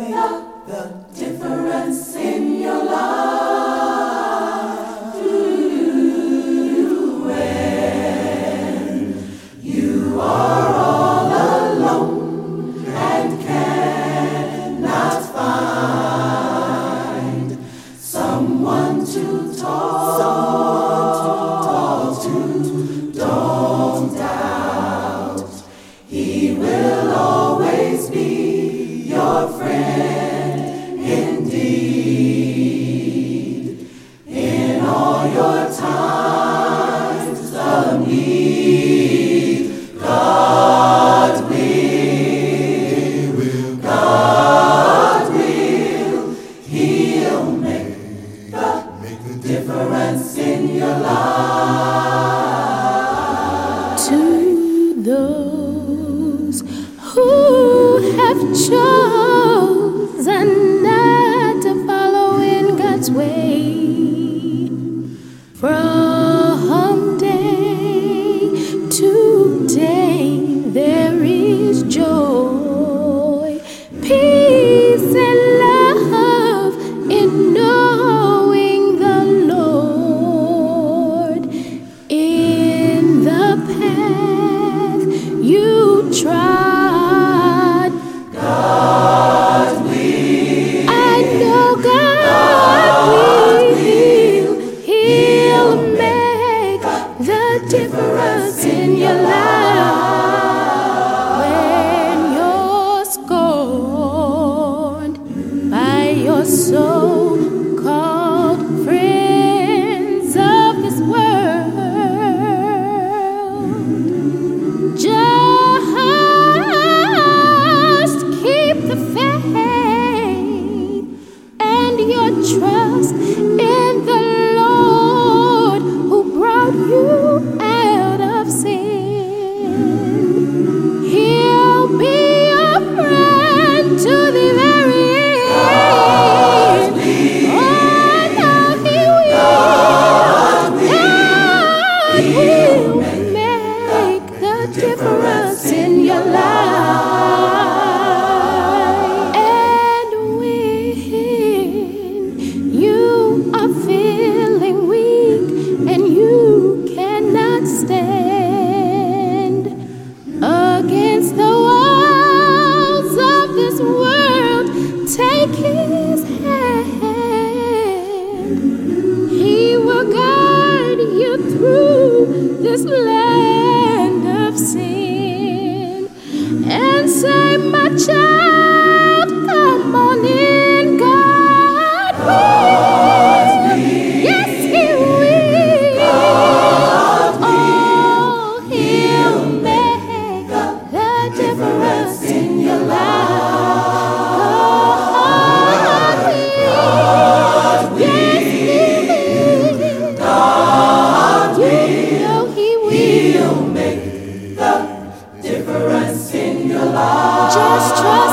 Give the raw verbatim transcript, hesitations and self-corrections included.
make the difference in your life. When you are all alone and cannot find someone to talk, someone to talk to, don't doubt. He will always be your friend indeed. In all your times of need, God will, God will, He'll make the, make the difference in your life. To those who have chosen not to follow in God's way, from day to day there is joy, peace and love in knowing the Lord. In the path you trod, God will, I know God, will. He'll make the difference in your life. When you're scorned by your so-called friends of this world, just keep the faith and your trust in the Lord who brought you out of sin. He'll be your friend to the very end. Oh, no, He will. God will make the difference in your life. And when you are feeling weak and you cannot stand against the walls of this world, take His hand. He will guide you through this land of sin and say, my child, come on in. God will. Yes, He will. Oh, He'll make the difference in your life. God will. Yes, He will. God You will, know He will. He'll make the difference in your life. Just trust